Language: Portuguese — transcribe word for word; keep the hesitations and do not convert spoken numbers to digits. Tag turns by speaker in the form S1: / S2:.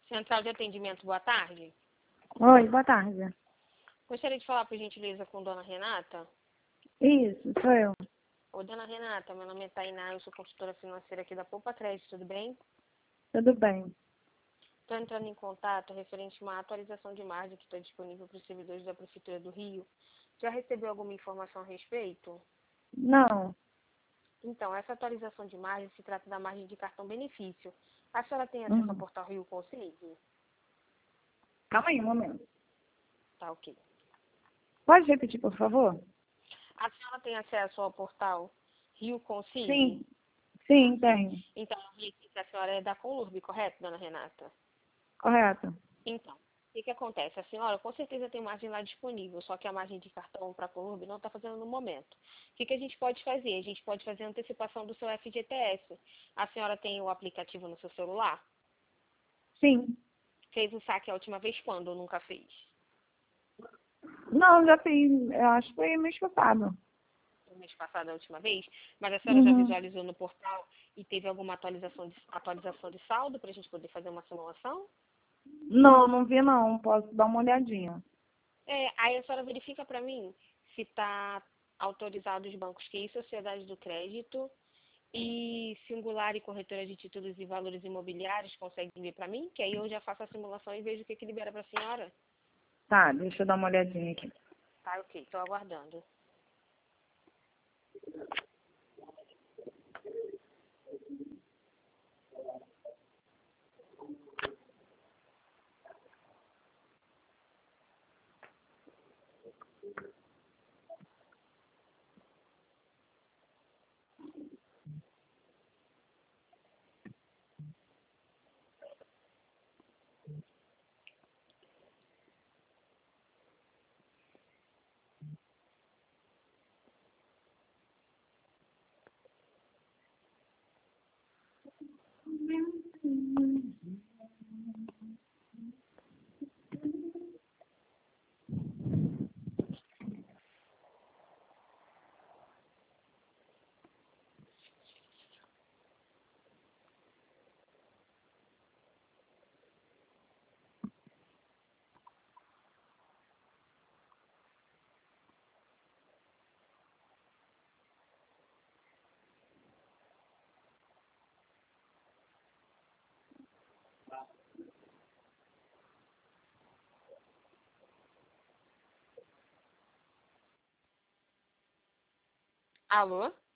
S1: Central de atendimento, boa tarde.
S2: Oi, boa tarde.
S1: Gostaria de falar, por gentileza, com dona Renata.
S2: Isso, sou eu.
S1: Ô, dona Renata, meu nome é Tainá, eu sou consultora financeira aqui da Poupa Crédito, tudo bem?
S2: Tudo bem.
S1: Estou entrando em contato referente a uma atualização de margem que está disponível para os servidores da Prefeitura do Rio. Já recebeu alguma informação a respeito?
S2: Não,
S1: Então, essa atualização de margem se trata da margem de cartão benefício. A senhora tem acesso ao
S2: uhum.
S1: portal Rio Consigne?
S2: Calma aí um momento.
S1: Tá, ok.
S2: Pode repetir, por favor?
S1: A senhora tem acesso ao portal Rio Consigne?
S2: Sim, sim, tenho.
S1: Então, eu vi aqui que a senhora é da Conlurb, correto, dona Renata?
S2: Correto.
S1: Então, o que, que acontece? A senhora com certeza tem margem lá disponível, só que a margem de cartão para a Conlurb não está fazendo no momento. O que, que a gente pode fazer? A gente pode fazer a antecipação do seu F G T S. A senhora tem o aplicativo no seu celular?
S2: Sim.
S1: Fez o saque a última vez quando ou nunca fez?
S2: Não, já fiz. Eu acho que foi mês passado.
S1: No mês passado, a última vez? Mas a senhora já
S2: Uhum.
S1: visualizou no portal e teve alguma atualização de, atualização de saldo para a gente poder fazer uma simulação?
S2: Não, não vi não. Posso dar uma olhadinha.
S1: É, aí a senhora verifica para mim se está autorizado os bancos Q I, Sociedade do Crédito e Singular e Corretora de Títulos e Valores Imobiliários conseguem ver para mim, que aí eu já faço a simulação e vejo o que, que libera para a senhora.
S2: Tá, deixa eu dar uma olhadinha aqui.
S1: Tá, ok, estou aguardando. Alô?